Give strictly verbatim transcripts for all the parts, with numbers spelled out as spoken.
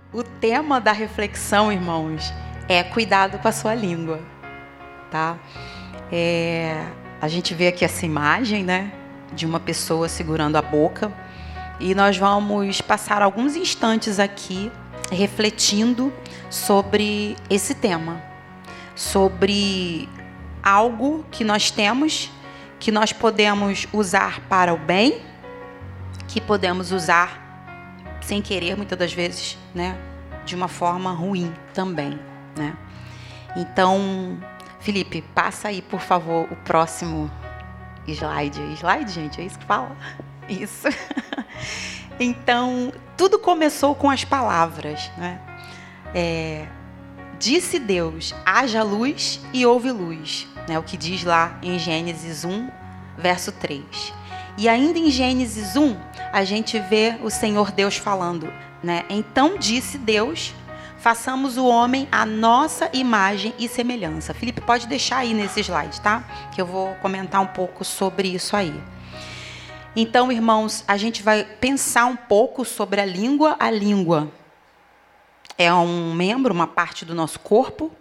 O tema da reflexão, irmãos, é cuidado com a sua língua, tá? É, a gente vê aqui essa imagem, né, de uma pessoa segurando a boca, e nós vamos passar alguns instantes aqui refletindo sobre esse tema, sobre algo que nós temos, que nós podemos usar para o bem, que podemos usar sem querer, muitas das vezes, né, de uma forma ruim também, né? Então, Felipe, passa aí, por favor, o próximo slide. Slide, gente, é isso que fala? Isso. Então, tudo começou com as palavras, né? É, disse Deus, haja luz e houve luz, né? O que diz lá em Gênesis um, verso três. E ainda em Gênesis um, a gente vê o Senhor Deus falando, né? Então disse Deus, façamos o homem à nossa imagem e semelhança. Felipe, pode deixar aí nesse slide, tá? Que eu vou comentar um pouco sobre isso aí. Então, irmãos, a gente vai pensar um pouco sobre a língua. A língua é um membro, uma parte do nosso corpo,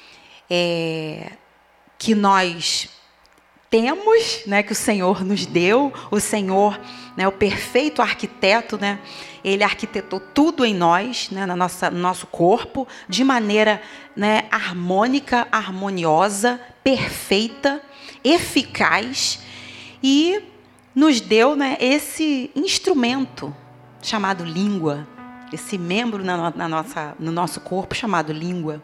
é, que nós temos, né, que o Senhor nos deu. O Senhor, né, o perfeito arquiteto, né, ele arquitetou tudo em nós, né, na nossa, no nosso corpo, de maneira, né, harmônica, harmoniosa, perfeita, eficaz, e nos deu, né, esse instrumento chamado língua, esse membro na, na nossa, no nosso corpo chamado língua.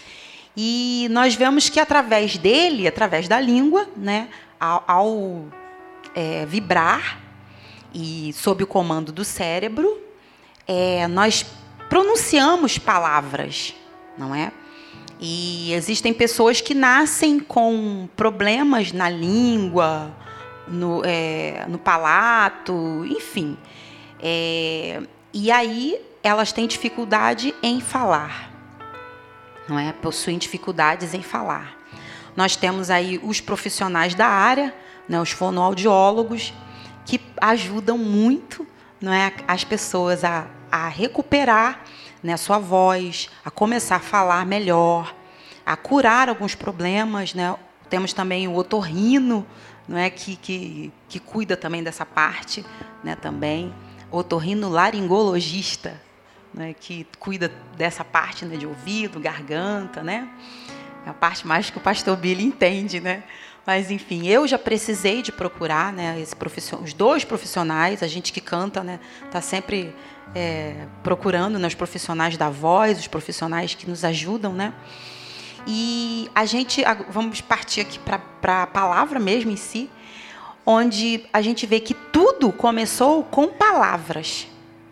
E nós vemos que através dele, através da língua, né, ao, ao é, vibrar e sob o comando do cérebro, é, nós pronunciamos palavras, não é? E existem pessoas que nascem com problemas na língua, no, é, no palato, enfim. É, e aí elas têm dificuldade em falar. Não é? Possuem dificuldades em falar. Nós temos aí os profissionais da área, né, os fonoaudiólogos, que ajudam muito, não é, as pessoas a, a recuperar, né, a sua voz, a começar a falar melhor, a curar alguns problemas, né? Temos também o otorrino, não é, que, que, que cuida também dessa parte, né, também. Otorrinolaringologista, né, que cuida dessa parte, né, de ouvido, garganta, né? É a parte mais que o pastor Billy entende, né? Mas, enfim, eu já precisei de procurar, né, esse profission... os dois profissionais, a gente que canta, né, está sempre é, procurando, né, os profissionais da voz, os profissionais que nos ajudam, né? E a gente, vamos partir aqui para a palavra mesmo em si, onde a gente vê que tudo começou com palavras.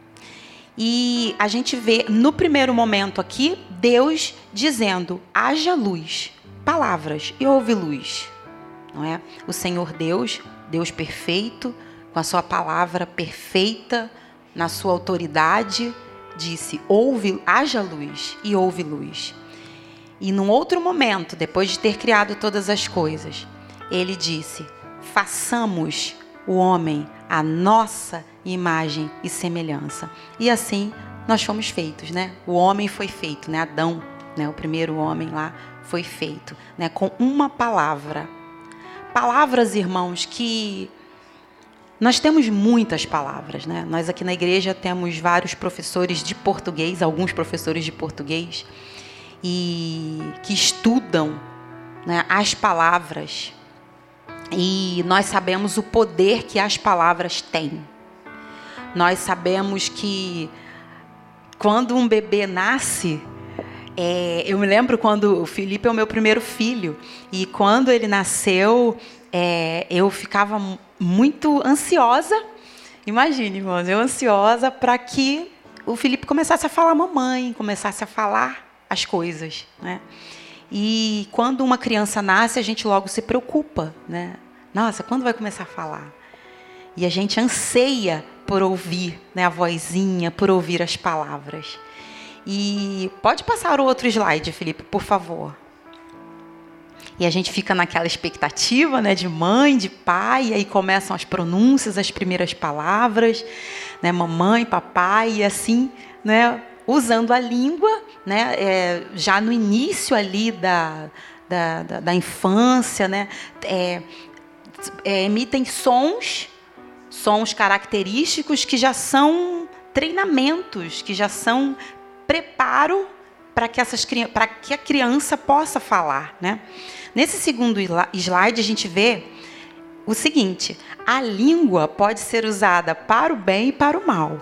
E a gente vê, no primeiro momento aqui, Deus dizendo, haja luz, palavras, e houve luz. Não é? O Senhor Deus, Deus perfeito, com a sua palavra perfeita, na sua autoridade, disse, houve, haja luz, e houve luz. E num outro momento, depois de ter criado todas as coisas, ele disse, façamos o homem à nossa imagem e semelhança. E assim nós fomos feitos, né? O homem foi feito, né? Adão, né? O primeiro homem lá foi feito, né? Com uma palavra. Palavras, irmãos, que nós temos muitas palavras, né? Nós aqui na igreja temos vários professores de português, alguns professores de português, e que estudam, né, as palavras. E nós sabemos o poder que as palavras têm. Nós sabemos que quando um bebê nasce, é, eu me lembro quando o Felipe é o meu primeiro filho, e quando ele nasceu, é, eu ficava muito ansiosa, imagine, irmãos, eu ansiosa para que o Felipe começasse a falar mamãe, começasse a falar as coisas, né? E quando uma criança nasce, a gente logo se preocupa, né? Nossa, quando vai começar a falar? E a gente anseia por ouvir, né, a vozinha, por ouvir as palavras. E pode passar o outro slide, Felipe, por favor. E a gente fica naquela expectativa, né, de mãe, de pai, e aí começam as pronúncias, as primeiras palavras, né, mamãe, papai, e assim, né, usando a língua, né, é, já no início ali da, da, da, da infância, né, é, é, emitem sons, sons característicos que já são treinamentos, que já são preparo para que, essas, para que a criança possa falar, né? Nesse segundo slide, a gente vê o seguinte: a língua pode ser usada para o bem e para o mal.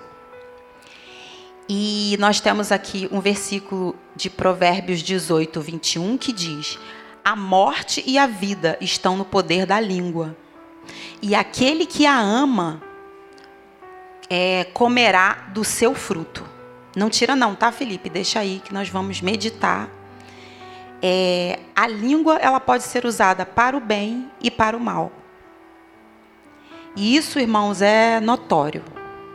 E nós temos aqui um versículo de Provérbios dezoito, vinte e um, que diz: a morte e a vida estão no poder da língua, e aquele que a ama é, comerá do seu fruto. Não tira não, tá, Felipe? Deixa aí que nós vamos meditar. É, a língua, ela pode ser usada para o bem e para o mal. E isso, irmãos, é notório.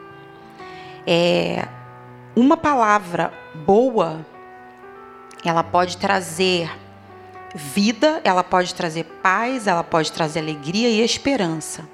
É, uma palavra boa, ela pode trazer vida, ela pode trazer paz, ela pode trazer alegria e esperança.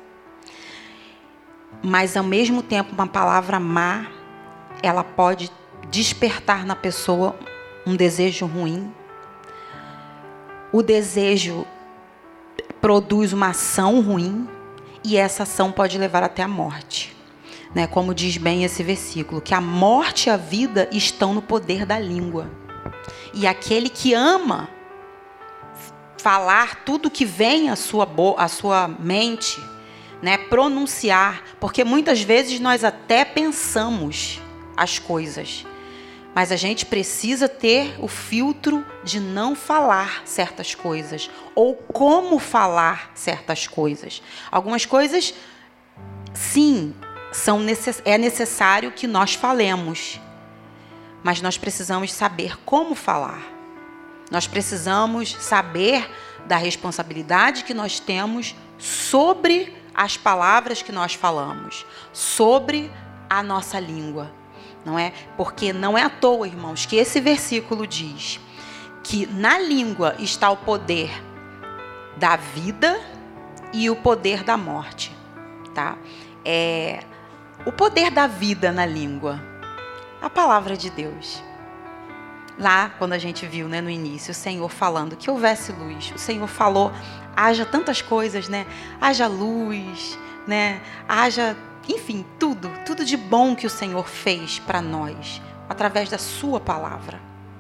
Mas, ao mesmo tempo, uma palavra má, ela pode despertar na pessoa um desejo ruim. O desejo produz uma ação ruim e essa ação pode levar até a morte. Né? Como diz bem esse versículo, que a morte e a vida estão no poder da língua. E aquele que ama falar tudo que vem à sua, bo- à sua mente, né? Pronunciar, porque muitas vezes nós até pensamos as coisas, mas a gente precisa ter o filtro de não falar certas coisas, ou como falar certas coisas. Algumas coisas, sim, são necess- é necessário que nós falemos, mas nós precisamos saber como falar. Nós precisamos saber da responsabilidade que nós temos sobre as palavras que nós falamos, sobre a nossa língua. Não é? Porque não é à toa, irmãos, que esse versículo diz que na língua está o poder da vida e o poder da morte. Tá? É, o poder da vida na língua, a palavra de Deus. Lá, quando a gente viu, né, no início, o Senhor falando que houvesse luz, o Senhor falou, haja tantas coisas, né? Haja luz, né? Haja... Enfim, tudo, tudo de bom que o Senhor fez para nós, através da sua palavra.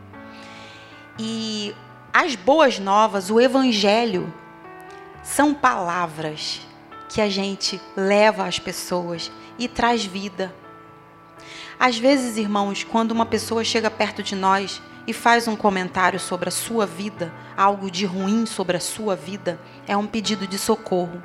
E as boas novas, o Evangelho, são palavras que a gente leva às pessoas e traz vida. Às vezes, irmãos, quando uma pessoa chega perto de nós e faz um comentário sobre a sua vida, algo de ruim sobre a sua vida, é um pedido de socorro.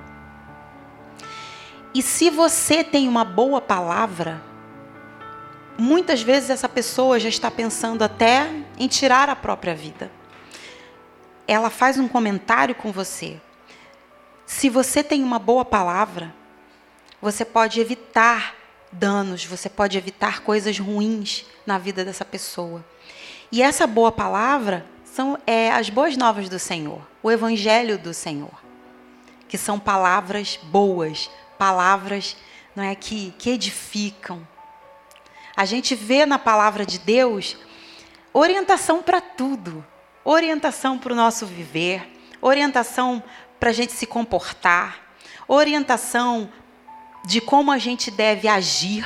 E se você tem uma boa palavra, muitas vezes essa pessoa já está pensando até em tirar a própria vida. Ela faz um comentário com você. Se você tem uma boa palavra, você pode evitar danos, você pode evitar coisas ruins na vida dessa pessoa. E essa boa palavra são é, as boas novas do Senhor, o Evangelho do Senhor, que são palavras boas, palavras, não é, que, que edificam. A gente vê na palavra de Deus orientação para tudo. Orientação para o nosso viver, orientação para a gente se comportar, orientação de como a gente deve agir,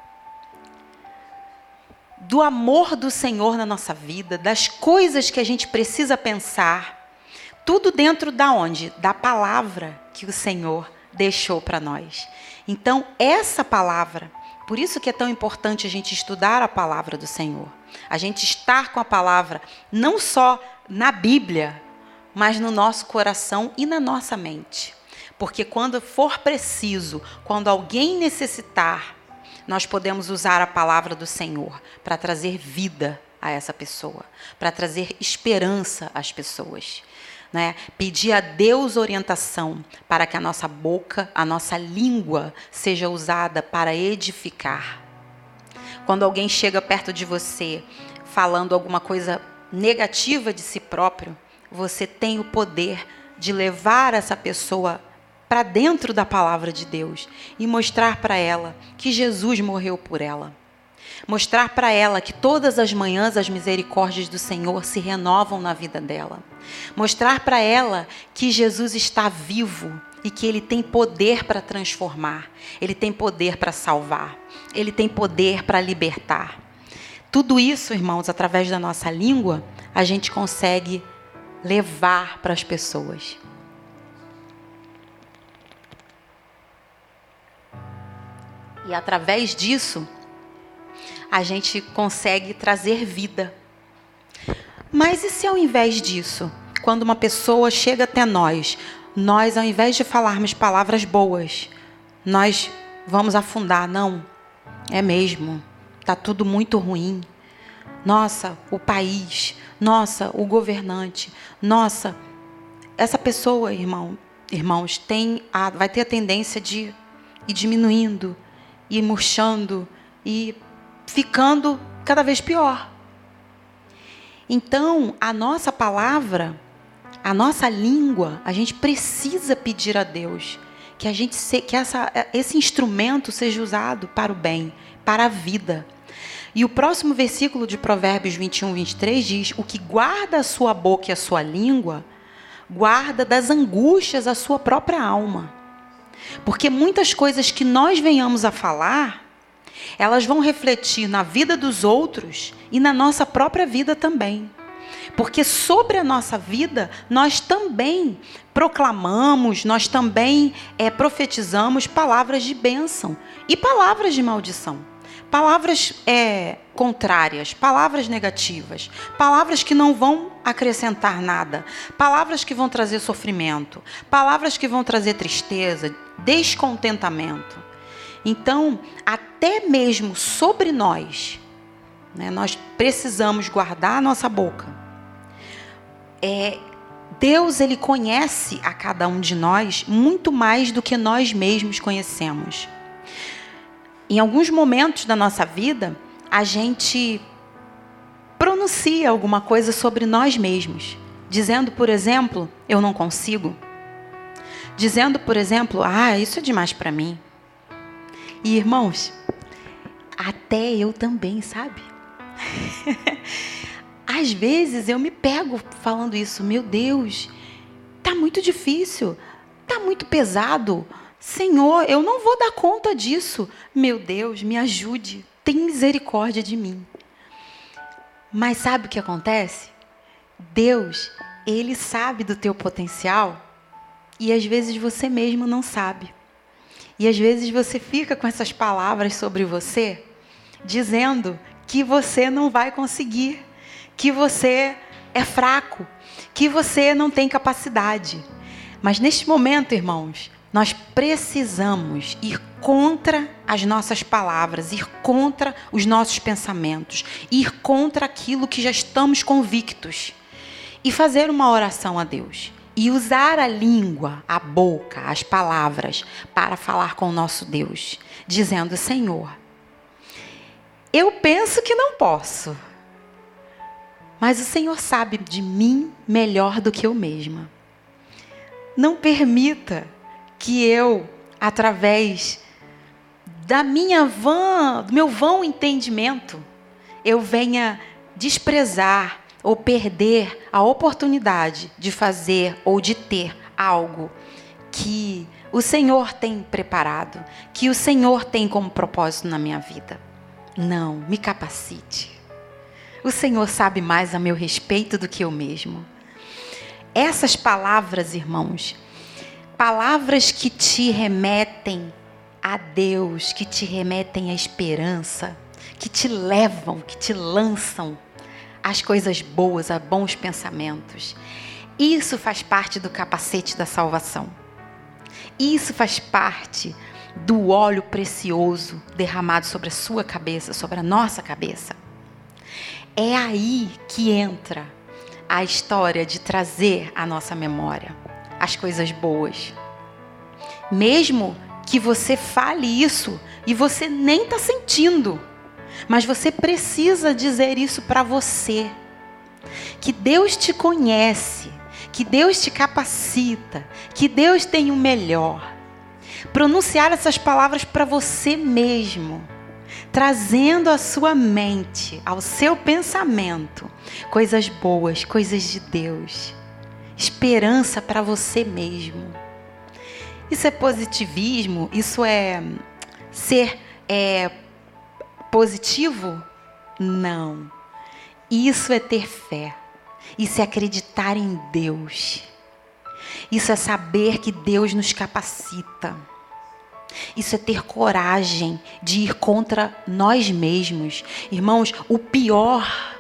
do amor do Senhor na nossa vida, das coisas que a gente precisa pensar. Tudo dentro da onde? Da palavra que o Senhor deixou para nós. Então, essa palavra, por isso que é tão importante a gente estudar a palavra do Senhor. A gente estar com a palavra, não só na Bíblia, mas no nosso coração e na nossa mente. Porque quando for preciso, quando alguém necessitar, nós podemos usar a palavra do Senhor para trazer vida a essa pessoa, para trazer esperança às pessoas. Né? Pedir a Deus orientação para que a nossa boca, a nossa língua seja usada para edificar. Quando alguém chega perto de você falando alguma coisa negativa de si próprio, você tem o poder de levar essa pessoa para dentro da palavra de Deus e mostrar para ela que Jesus morreu por ela, Mostrar para ela que todas as manhãs as misericórdias do Senhor se renovam na vida dela. Mostrar para ela que Jesus está vivo e que Ele tem poder para transformar. Ele tem poder para salvar. Ele tem poder para libertar. Tudo isso, irmãos, através da nossa língua, a gente consegue levar para as pessoas. E através disso, a gente consegue trazer vida. Mas e se ao invés disso, quando uma pessoa chega até nós, nós ao invés de falarmos palavras boas, nós vamos afundar? Não, é mesmo, está tudo muito ruim. Nossa, o país, nossa, o governante, nossa, essa pessoa, irmão, irmãos, tem a, vai ter a tendência de ir diminuindo, ir murchando, e ficando cada vez pior. Então, a nossa palavra, a nossa língua, a gente precisa pedir a Deus que, a gente se, que essa, esse instrumento seja usado para o bem, para a vida. E o próximo versículo de Provérbios vinte e um, vinte e três diz: o que guarda a sua boca e a sua língua, guarda das angústias a sua própria alma. Porque muitas coisas que nós venhamos a falar, elas vão refletir na vida dos outros e na nossa própria vida também. Porque sobre a nossa vida, nós também proclamamos, nós também é, profetizamos palavras de bênção e palavras de maldição. Palavras é, contrárias, palavras negativas, palavras que não vão acrescentar nada, palavras que vão trazer sofrimento, palavras que vão trazer tristeza, descontentamento. Então, até mesmo sobre nós, né, nós precisamos guardar a nossa boca. É, Deus, Ele conhece a cada um de nós muito mais do que nós mesmos conhecemos. Em alguns momentos da nossa vida, a gente pronuncia alguma coisa sobre nós mesmos, dizendo, por exemplo, eu não consigo. Dizendo, por exemplo, ah, isso é demais para mim. E, irmãos, até eu também, sabe? Às vezes eu me pego falando isso. Meu Deus, tá muito difícil, tá muito pesado. Senhor, eu não vou dar conta disso. Meu Deus, me ajude, tem misericórdia de mim. Mas sabe o que acontece? Deus, Ele sabe do teu potencial e às vezes você mesmo não sabe. E às vezes você fica com essas palavras sobre você, dizendo que você não vai conseguir, que você é fraco, que você não tem capacidade. Mas neste momento, irmãos, nós precisamos ir contra as nossas palavras, ir contra os nossos pensamentos, ir contra aquilo que já estamos convictos e fazer uma oração a Deus. E usar a língua, a boca, as palavras para falar com o nosso Deus, dizendo: Senhor, eu penso que não posso, mas o Senhor sabe de mim melhor do que eu mesma. Não permita que eu, através da minha vã, do meu vão entendimento, eu venha desprezar ou perder a oportunidade de fazer ou de ter algo que o Senhor tem preparado, que o Senhor tem como propósito na minha vida. Não, me capacite. O Senhor sabe mais a meu respeito do que eu mesmo. Essas palavras, irmãos, palavras que te remetem a Deus, que te remetem à esperança, que te levam, que te lançam às coisas boas, a bons pensamentos. Isso faz parte do capacete da salvação. Isso faz parte do óleo precioso derramado sobre a sua cabeça, sobre a nossa cabeça. É aí que entra a história de trazer à nossa memória as coisas boas. Mesmo que você fale isso e você nem está sentindo, mas você precisa dizer isso para você. Que Deus te conhece, que Deus te capacita, que Deus tem o melhor. Pronunciar essas palavras para você mesmo. trazendo à sua mente, ao seu pensamento, coisas boas, coisas de Deus, esperança para você mesmo. Isso é positivismo? Isso é ser é, positivo? Não. Isso é ter fé. Isso é acreditar em Deus. Isso é saber que Deus nos capacita. Isso é ter coragem de ir contra nós mesmos. Irmãos, o pior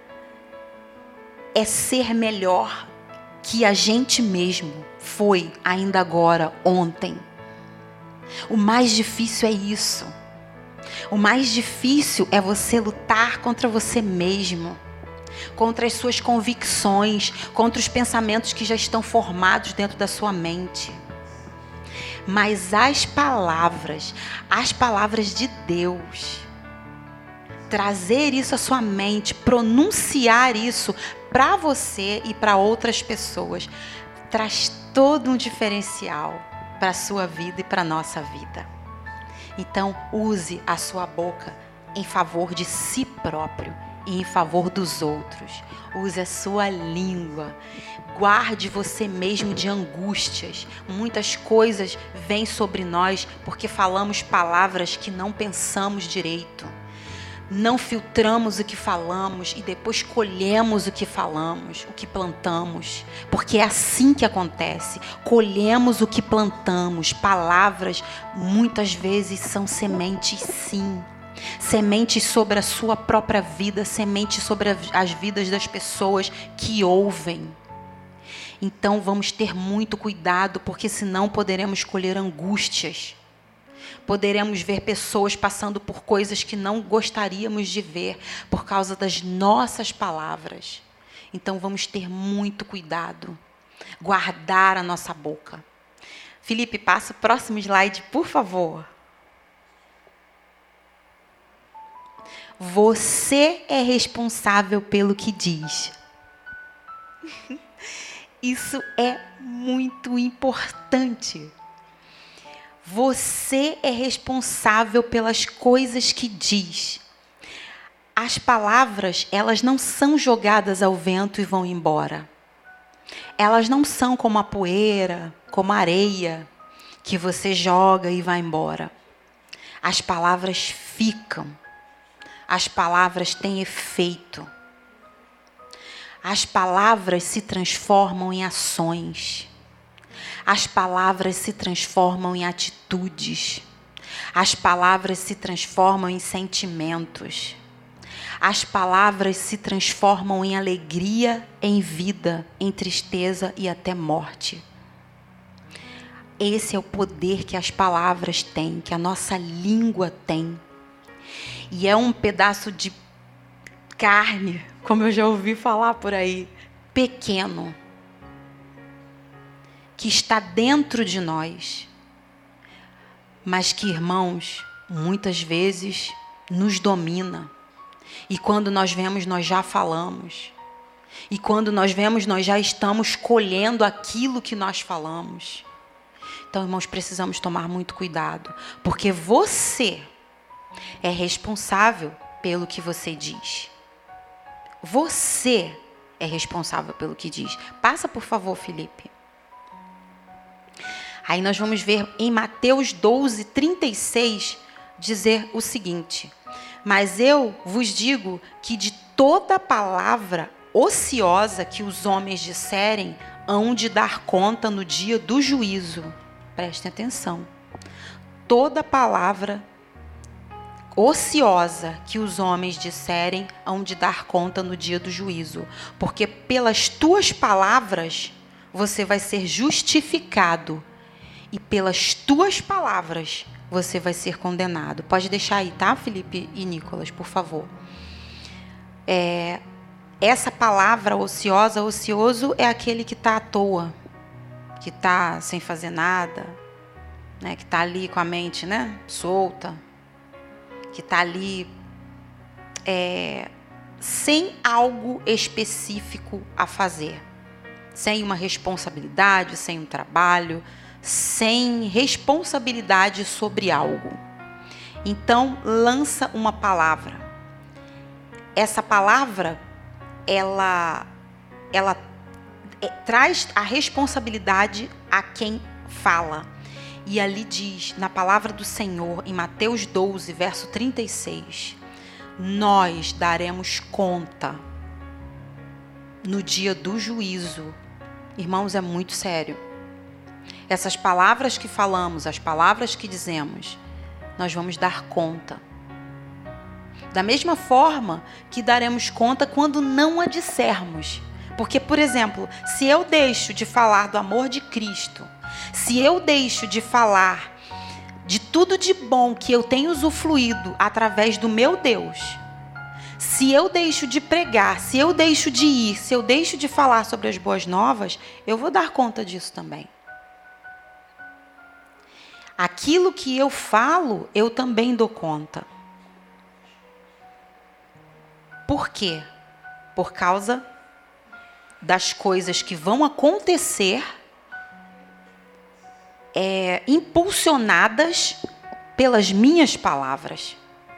é ser melhor que a gente mesmo foi ainda agora, ontem. O mais difícil é isso. O mais difícil é você lutar contra você mesmo, contra as suas convicções, contra os pensamentos que já estão formados dentro da sua mente. Mas as palavras, as palavras de Deus, trazer isso à sua mente, pronunciar isso para você e para outras pessoas, traz todo um diferencial para a sua vida e para a nossa vida. Então, use a sua boca em favor de si próprio e em favor dos outros. Use a sua língua. Guarde você mesmo de angústias. Muitas coisas vêm sobre nós porque falamos palavras que não pensamos direito. Não filtramos o que falamos e depois colhemos o que falamos, o que plantamos. Porque é assim que acontece. Colhemos o que plantamos. Palavras muitas vezes são sementes, sim. Sementes sobre a sua própria vida, sementes sobre as vidas das pessoas que ouvem. Então vamos ter muito cuidado, porque senão poderemos colher angústias. Poderemos ver pessoas passando por coisas que não gostaríamos de ver por causa das nossas palavras. Então vamos ter muito cuidado. Guardar a nossa boca. Felipe, passa o próximo slide, por favor. Você é responsável pelo que diz. Isso é muito importante. Você é responsável pelas coisas que diz. As palavras, elas não são jogadas ao vento e vão embora. Elas não são como a poeira, como a areia, que você joga e vai embora. As palavras ficam. As palavras têm efeito. As palavras se transformam em ações. As palavras se transformam em atitudes. As palavras se transformam em sentimentos. As palavras se transformam em alegria, em vida, em tristeza e até morte. Esse é o poder que as palavras têm, que a nossa língua tem. E é um pedaço de carne, como eu já ouvi falar por aí, pequeno, que está dentro de nós, mas que, irmãos, muitas vezes nos domina. E quando nós vemos, nós já falamos. E quando nós vemos, nós já estamos colhendo aquilo que nós falamos. Então, irmãos, precisamos tomar muito cuidado, porque você é responsável pelo que você diz. Você é responsável pelo que diz. Passa, por favor, Felipe. Aí nós vamos ver em Mateus doze, trinta e seis, dizer o seguinte: mas eu vos digo que de toda palavra ociosa que os homens disserem, hão de dar conta no dia do juízo. Prestem atenção. Toda palavra ociosa que os homens disserem, hão de dar conta no dia do juízo. Porque pelas tuas palavras você vai ser justificado. E pelas tuas palavras você vai ser condenado. Pode deixar aí, tá, Felipe e Nicolas, por favor. É, essa palavra ociosa, ocioso, é aquele que está à toa, que está sem fazer nada, né, que está ali com a mente, né, solta, que está ali é, sem algo específico a fazer, sem uma responsabilidade, sem um trabalho, sem responsabilidade sobre algo. Então, lança uma palavra. Essa palavra, ela, ela é, traz a responsabilidade a quem fala. E ali diz, na palavra do Senhor, em Mateus doze, verso trinta e seis, nós daremos conta no dia do juízo. Irmãos, é muito sério. Essas palavras que falamos, as palavras que dizemos, nós vamos dar conta. Da mesma forma que daremos conta quando não a dissermos. Porque, por exemplo, se eu deixo de falar do amor de Cristo, se eu deixo de falar de tudo de bom que eu tenho usufruído através do meu Deus, se eu deixo de pregar, se eu deixo de ir, se eu deixo de falar sobre as boas novas, eu vou dar conta disso também. Aquilo que eu falo, eu também dou conta. Por quê? Por causa das coisas que vão acontecer, é, impulsionadas pelas minhas palavras.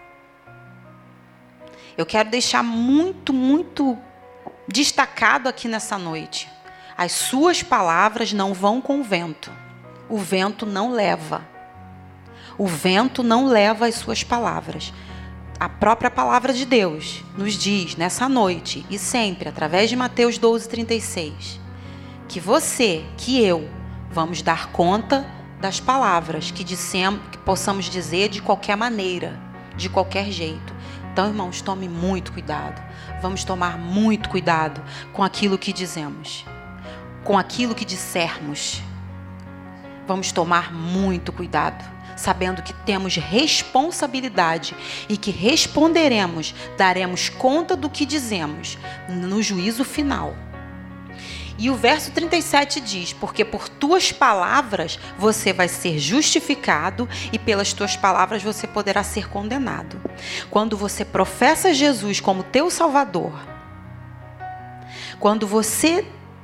Eu quero deixar muito, muito destacado aqui nessa noite. As suas palavras não vão com o vento. O vento não leva. O vento não leva as suas palavras. A própria palavra de Deus nos diz nessa noite e sempre, através de Mateus doze, trinta e seis, que você, que eu, vamos dar conta das palavras que, dissemos, que possamos dizer de qualquer maneira, de qualquer jeito. Então, irmãos, tome muito cuidado. Vamos tomar muito cuidado com aquilo que dizemos, com aquilo que dissermos. Vamos tomar muito cuidado, sabendo que temos responsabilidade e que responderemos, daremos conta do que dizemos no juízo final. E o verso trinta e sete diz, porque por tuas palavras você vai ser justificado e pelas tuas palavras você poderá ser condenado. Quando você professa Jesus como teu Salvador, quando você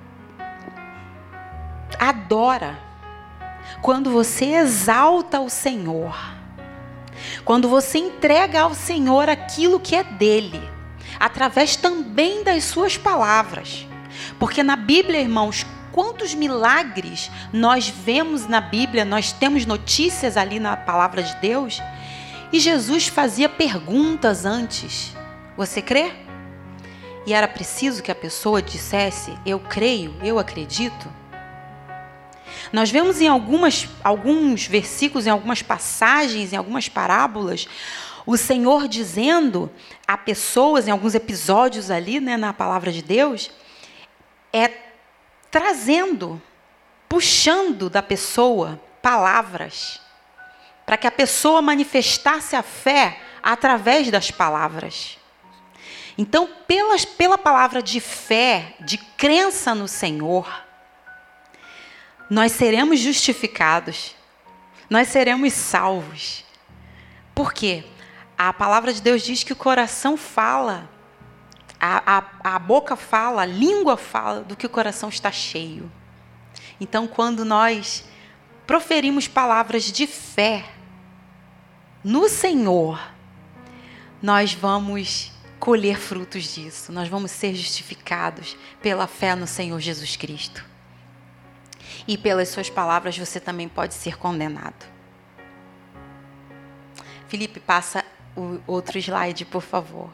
adora, quando você exalta o Senhor, quando você entrega ao Senhor aquilo que é dele, através também das suas palavras. Porque na Bíblia, irmãos, quantos milagres nós vemos na Bíblia, nós temos notícias ali na palavra de Deus, e Jesus fazia perguntas antes. Você crê? E era preciso que a pessoa dissesse, eu creio, eu acredito. Nós vemos em algumas, alguns versículos, em algumas passagens, em algumas parábolas, o Senhor dizendo a pessoas, em alguns episódios ali, né, na palavra de Deus, é trazendo, puxando da pessoa palavras, para que a pessoa manifestasse a fé através das palavras. Então, pelas, pela palavra de fé, de crença no Senhor, nós seremos justificados, nós seremos salvos. Por quê? A palavra de Deus diz que o coração fala, a, a, a boca fala, a língua fala do que o coração está cheio. Então, quando nós proferimos palavras de fé no Senhor, nós vamos colher frutos disso, nós vamos ser justificados pela fé no Senhor Jesus Cristo. E pelas suas palavras você também pode ser condenado. Felipe, passa o outro slide, por favor.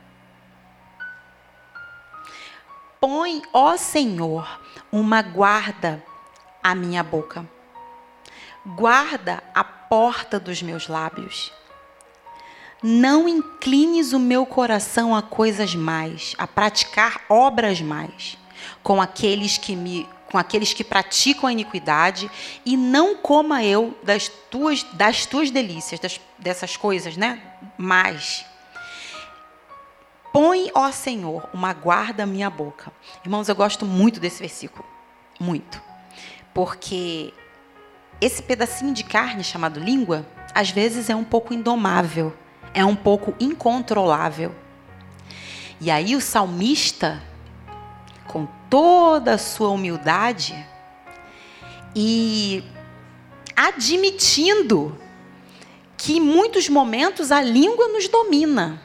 Põe, ó Senhor, uma guarda à minha boca. Guarda a porta dos meus lábios. Não inclines o meu coração a coisas mais, a praticar obras mais, com aqueles que me com aqueles que praticam a iniquidade, e não coma eu das tuas, das tuas delícias, das, dessas coisas, né? Mas, põe, ó Senhor, uma guarda à minha boca. Irmãos, eu gosto muito desse versículo, muito. Porque esse pedacinho de carne chamado língua, às vezes é um pouco indomável, é um pouco incontrolável. E aí o salmista, com toda a sua humildade e admitindo que em muitos momentos a língua nos domina.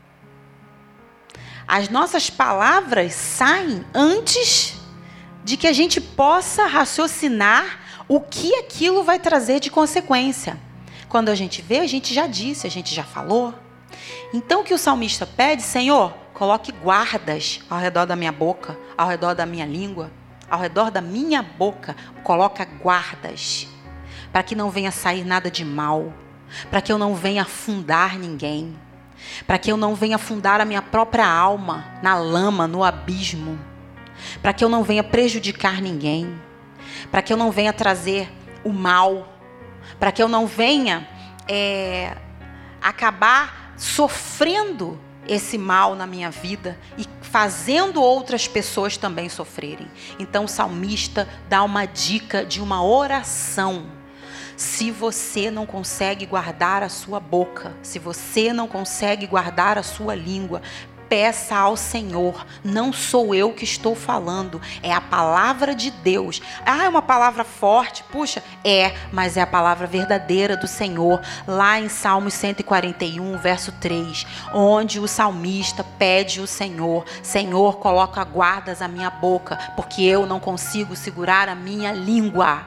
As nossas palavras saem antes de que a gente possa raciocinar o que aquilo vai trazer de consequência. Quando a gente vê, a gente já disse, a gente já falou. Então o que o salmista pede: Senhor, coloque guardas ao redor da minha boca, ao redor da minha língua, ao redor da minha boca. Coloca guardas, para que não venha sair nada de mal, para que eu não venha afundar ninguém, para que eu não venha afundar a minha própria alma na lama, no abismo, para que eu não venha prejudicar ninguém, para que eu não venha trazer o mal, para que eu não venha é, acabar sofrendo esse mal na minha vida e fazendo outras pessoas também sofrerem. Então o salmista dá uma dica de uma oração. Se você não consegue guardar a sua boca, se você não consegue guardar a sua língua, peça ao Senhor. Não sou eu que estou falando, é a palavra de Deus. Ah, é uma palavra forte, puxa, é, mas é a palavra verdadeira do Senhor, lá em Salmos cento e quarenta e um, verso três, onde o salmista pede ao Senhor: Senhor, coloca guardas à minha boca, porque eu não consigo segurar a minha língua.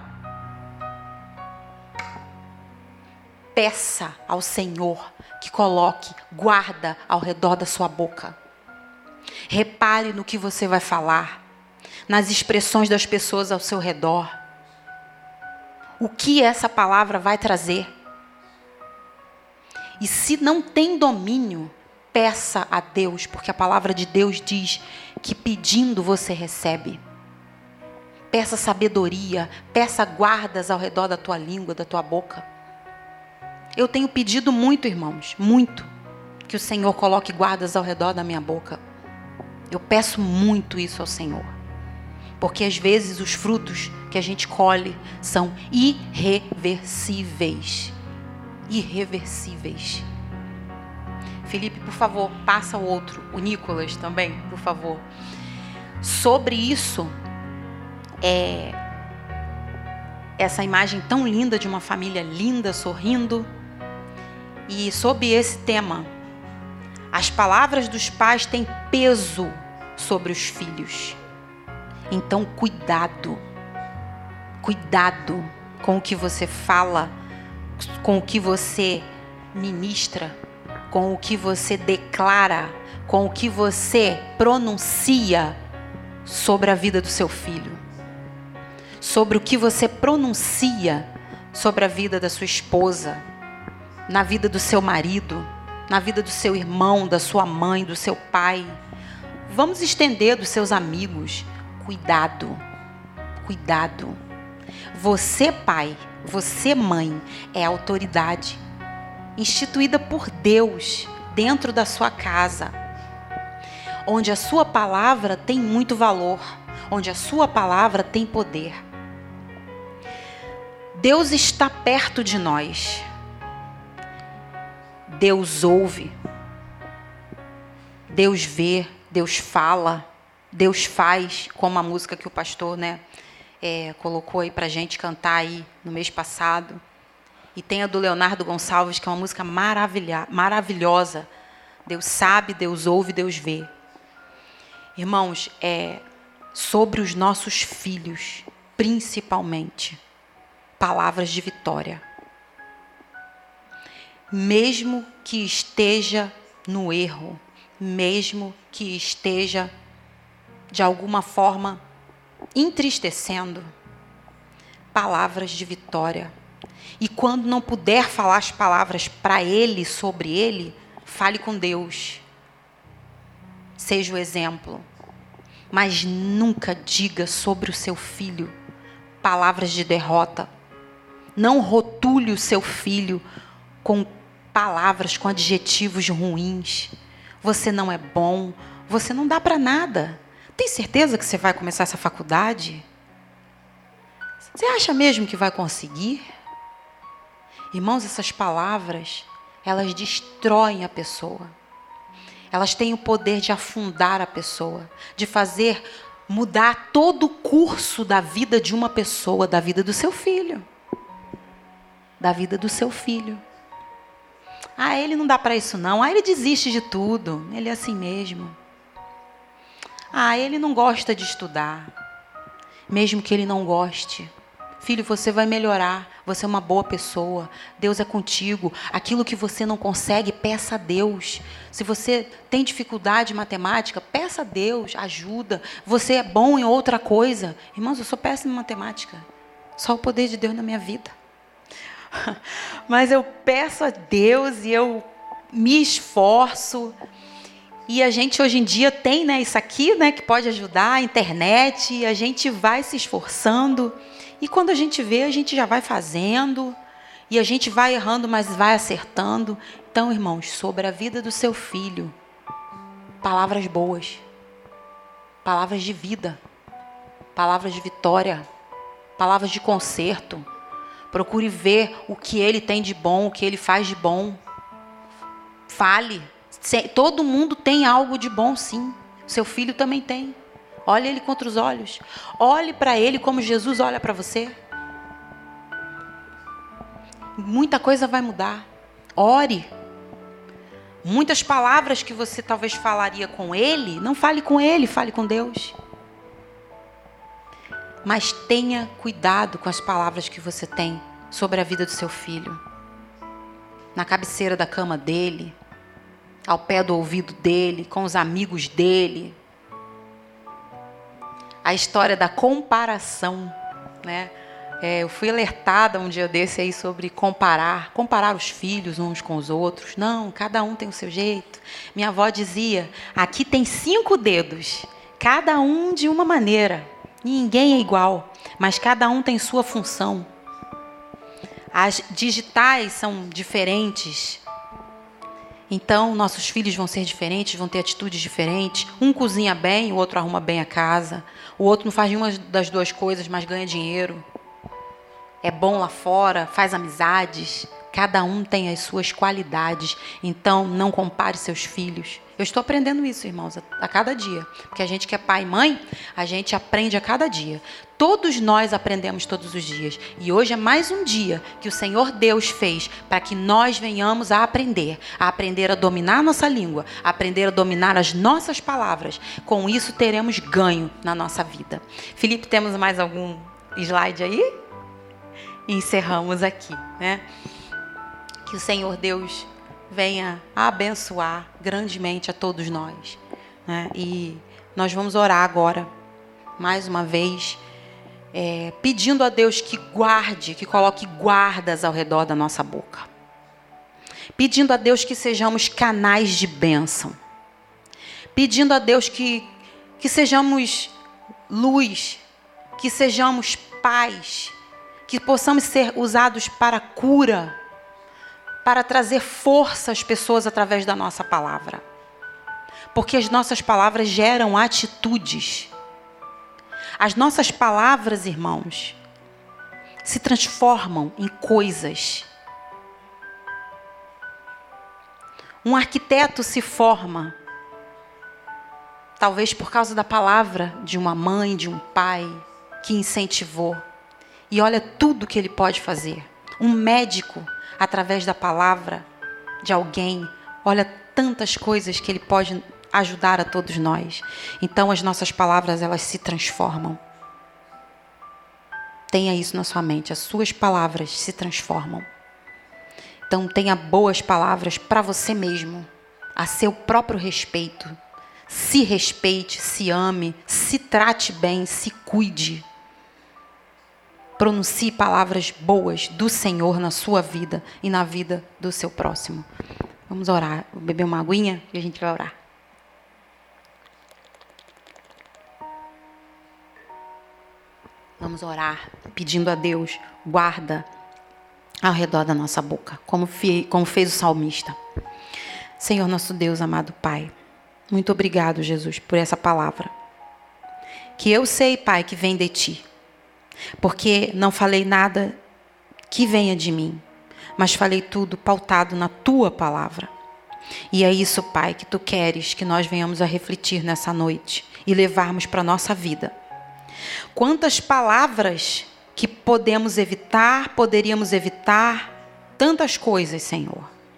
Peça ao Senhor que coloque guarda ao redor da sua boca. Repare no que você vai falar, nas expressões das pessoas ao seu redor. O que essa palavra vai trazer? E se não tem domínio, peça a Deus, porque a palavra de Deus diz que pedindo você recebe. Peça sabedoria, peça guardas ao redor da tua língua, da tua boca. Eu tenho pedido muito, irmãos, muito, que o Senhor coloque guardas ao redor da minha boca. Eu peço muito isso ao Senhor. Porque às vezes os frutos que a gente colhe são irreversíveis. Irreversíveis. Felipe, por favor, passa o outro. O Nicolas também, por favor. Sobre isso, é, essa imagem tão linda de uma família linda, sorrindo. E sobre esse tema, as palavras dos pais têm peso sobre os filhos. Então, cuidado. Cuidado com o que você fala, com o que você ministra, com o que você declara, com o que você pronuncia sobre a vida do seu filho. Sobre o que você pronuncia sobre a vida da sua esposa, na vida do seu marido, na vida do seu irmão, da sua mãe, do seu pai. Vamos estender dos seus amigos. Cuidado, cuidado. Você, pai, você, mãe, é autoridade instituída por Deus dentro da sua casa, onde a sua palavra tem muito valor, onde a sua palavra tem poder. Deus está perto de nós. Deus ouve, Deus vê, Deus fala, Deus faz, como a música que o pastor, né, é, colocou aí pra gente cantar aí no mês passado. E tem a do Leonardo Gonçalves, que é uma música maravilha, maravilhosa. Deus sabe, Deus ouve, Deus vê. Irmãos, é sobre os nossos filhos, principalmente, palavras de vitória. Mesmo que esteja no erro, mesmo que esteja, de alguma forma, entristecendo, palavras de vitória. E quando não puder falar as palavras para ele, sobre ele, fale com Deus. Seja o exemplo. Mas nunca diga sobre o seu filho palavras de derrota. Não rotule o seu filho com palavras, com adjetivos ruins. Você não é bom, você não dá para nada. Tem certeza que você vai começar essa faculdade? Você acha mesmo que vai conseguir? Irmãos, essas palavras, elas destroem a pessoa. Elas têm o poder de afundar a pessoa, de fazer mudar todo o curso da vida de uma pessoa, da vida do seu filho. Da vida do seu filho. Ah, ele não dá para isso não. Ah, ele desiste de tudo. Ele é assim mesmo. Ah, ele não gosta de estudar. Mesmo que ele não goste. Filho, você vai melhorar. Você é uma boa pessoa. Deus é contigo. Aquilo que você não consegue, peça a Deus. Se você tem dificuldade em matemática, peça a Deus, ajuda. Você é bom em outra coisa. Irmãos, eu sou péssima em matemática. Só o poder de Deus na minha vida. Mas eu peço a Deus e eu me esforço. E a gente hoje em dia tem, né, isso aqui, né, que pode ajudar, a internet. E a gente vai se esforçando. E quando a gente vê, a gente já vai fazendo. E a gente vai errando, mas vai acertando. Então, irmãos, sobre a vida do seu filho, palavras boas. Palavras de vida. Palavras de vitória. Palavras de conserto. Procure ver o que ele tem de bom, o que ele faz de bom. Fale. Todo mundo tem algo de bom, sim. Seu filho também tem. Olhe ele contra os olhos. Olhe para ele como Jesus olha para você. Muita coisa vai mudar. Ore. Muitas palavras que você talvez falaria com ele, não fale com ele, fale com Deus. Mas tenha cuidado com as palavras que você tem sobre a vida do seu filho. Na cabeceira da cama dele, ao pé do ouvido dele, com os amigos dele. A história da comparação, né? É, eu fui alertada um dia desse aí sobre comparar, comparar os filhos uns com os outros. Não, cada um tem o seu jeito. Minha avó dizia, aqui tem cinco dedos, cada um de uma maneira. Ninguém é igual, mas cada um tem sua função. As digitais são diferentes. Então, nossos filhos vão ser diferentes, vão ter atitudes diferentes. Um cozinha bem, o outro arruma bem a casa. O outro não faz nenhuma das duas coisas, mas ganha dinheiro. É bom lá fora, faz amizades. Cada um tem as suas qualidades. Então, não compare seus filhos. Eu estou aprendendo isso, irmãos, a, a cada dia. Porque a gente que é pai e mãe, a gente aprende a cada dia. Todos nós aprendemos todos os dias. E hoje é mais um dia que o Senhor Deus fez para que nós venhamos a aprender. A aprender a dominar a nossa língua. A aprender a dominar as nossas palavras. Com isso, teremos ganho na nossa vida. Felipe, temos mais algum slide aí? E encerramos aqui, né? Que o Senhor Deus venha a abençoar grandemente a todos nós, né? E nós vamos orar agora, mais uma vez, é, pedindo a Deus que guarde, que coloque guardas ao redor da nossa boca. Pedindo a Deus que sejamos canais de bênção. Pedindo a Deus que, que sejamos luz, que sejamos paz, que possamos ser usados para cura, para trazer força às pessoas através da nossa palavra. Porque as nossas palavras geram atitudes. As nossas palavras, irmãos, se transformam em coisas. Um arquiteto se forma, talvez por causa da palavra de uma mãe, de um pai, que incentivou. E olha tudo que ele pode fazer. Um médico, através da palavra de alguém, olha tantas coisas que ele pode ajudar a todos nós. Então, as nossas palavras, elas se transformam. Tenha isso na sua mente. As suas palavras se transformam. Então, tenha boas palavras para você mesmo, a seu próprio respeito. Se respeite, se ame, se trate bem, se cuide. Pronuncie palavras boas do Senhor na sua vida e na vida do seu próximo. Vamos orar. Vou beber uma aguinha e a gente vai orar. Vamos orar pedindo a Deus guarda ao redor da nossa boca, como, fe, como fez o salmista. Senhor, nosso Deus, amado Pai, muito obrigado, Jesus, por essa palavra. Que eu sei, Pai, que vem de Ti. Porque não falei nada que venha de mim, mas falei tudo pautado na Tua palavra. E é isso, Pai, que Tu queres que nós venhamos a refletir nessa noite e levarmos para a nossa vida. Quantas palavras que podemos evitar, poderíamos evitar, tantas coisas, Senhor.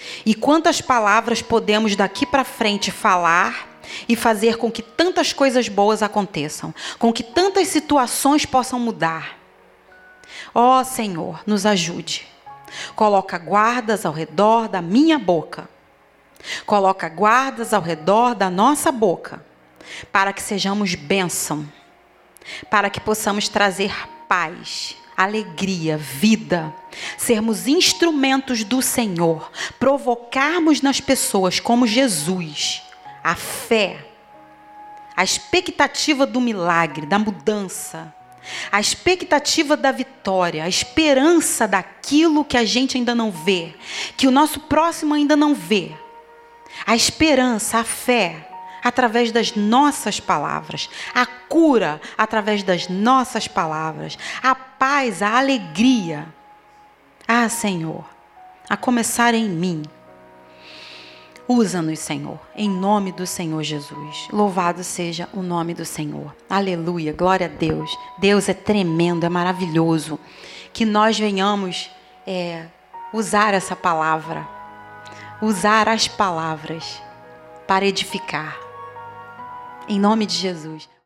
E quantas palavras podemos daqui para frente falar e fazer com que tantas coisas boas aconteçam, com que tantas situações possam mudar. Ó oh, Senhor, nos ajude. Coloca guardas ao redor da minha boca. Coloca guardas ao redor da nossa boca, para que sejamos bênção, para que possamos trazer paz, alegria, vida, sermos instrumentos do Senhor, provocarmos nas pessoas como Jesus, a fé, a expectativa do milagre, da mudança, a expectativa da vitória, a esperança daquilo que a gente ainda não vê, que o nosso próximo ainda não vê. A esperança, a fé, através das nossas palavras, a cura através das nossas palavras, a paz, a alegria. Ah, Senhor, a começar em mim. Usa-nos, Senhor, em nome do Senhor Jesus. Louvado seja o nome do Senhor. Aleluia, glória a Deus. Deus é tremendo, é maravilhoso. Que nós venhamos é, usar essa palavra, usar as palavras para edificar. Em nome de Jesus.